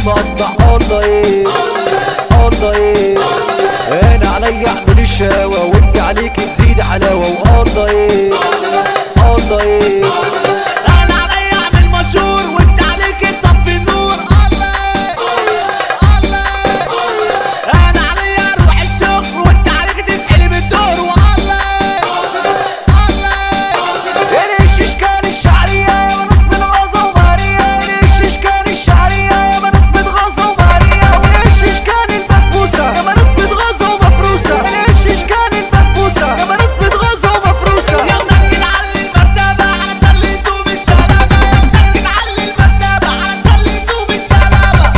مقطع الله ايه الله ايه. انا عليا اعمل الشاوة وانت عليك تزيد علاوة والله ايه الله ايه. انا عليا اعمل مشهور وانت عليك تطفي النور الله الله. انا عليا اروح الشغل وانت عليك تسحلي بالدور والله الله. ايش اشكال الشعرية يا ناس بتغاظة ومهرية. ايش اشكال الشعرية يا ناس بتغاظة ومهرية. وايش اشكال البسبوسة يا ناس بتغاظة ومفروسة. ايش اشكال البسبوسة يا ناس بتغاظة ومفروسة. يا منكد علي المرتبة علشان اللي يدوب الشلامة. يا منكد علي المرتبة علشان اللي يدوب الشلامة.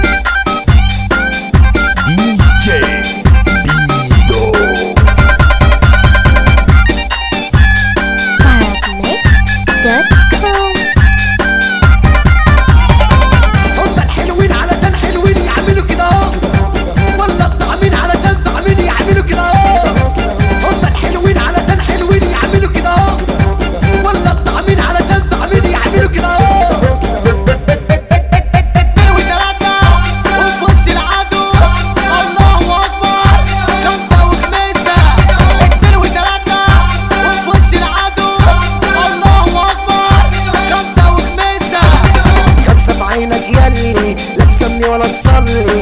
هما الحلوين علشان حلوين يعملوا كده اهو، ولا الطعمين علشان طعمين يعملوا كده اهو. هما الحلوين علشان حلوين يعملوا كده اهو، ولا الطعمين علشان طعمين يعملوا كده اهو. اتنين وتلاتة وفي وش العدو الله أكبر. خمسة وخمسة اتنين وتلاتة وفي وش العدو الله أكبر. خمسة وخمسة خمسة بعينك يلي لا تسمي ولا تصلي.